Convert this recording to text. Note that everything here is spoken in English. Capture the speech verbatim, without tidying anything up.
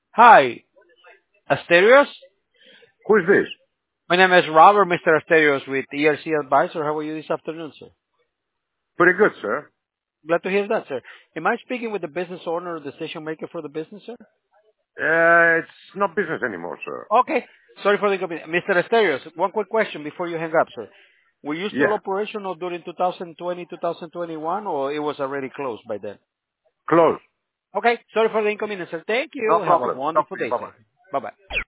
Hi, Asterios. Who is this? My name is Robert, Mister Asterios with E R C Advisor. How are you this afternoon, sir? Pretty good, sir. Glad to hear that, sir. Am I speaking with the business owner or decision maker for the business, sir? Uh, it's not business anymore, sir. Okay. Sorry for the inconvenience. Mister Asterios, one quick question before you hang up, sir. Were you still Yeah. operational during two thousand twenty, two thousand twenty-one, or it was already closed by then? Close. Okay. Sorry for the inconvenience, sir. Thank No you. Have a problem. Talk wonderful to you. day, Bye-bye. sir. Bye-bye.